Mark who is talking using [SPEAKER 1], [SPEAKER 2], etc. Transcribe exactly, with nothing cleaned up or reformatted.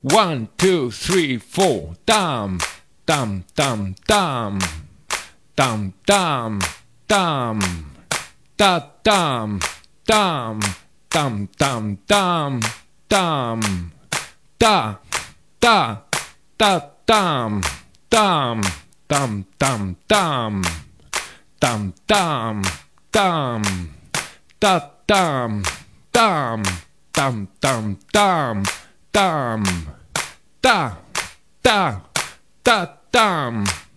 [SPEAKER 1] One, two, three, four. Tam, tam, tam, tam. Tam, tam, tam. Ta, tam, tam. Tam, tam, tam. Tam. Ta, ta, ta, tam. Tam, tam, tam, tam. Tam, tam, tam. Ta, tam, tam. Tam, tam, tam. Tam. Ta, ta, ta, tam.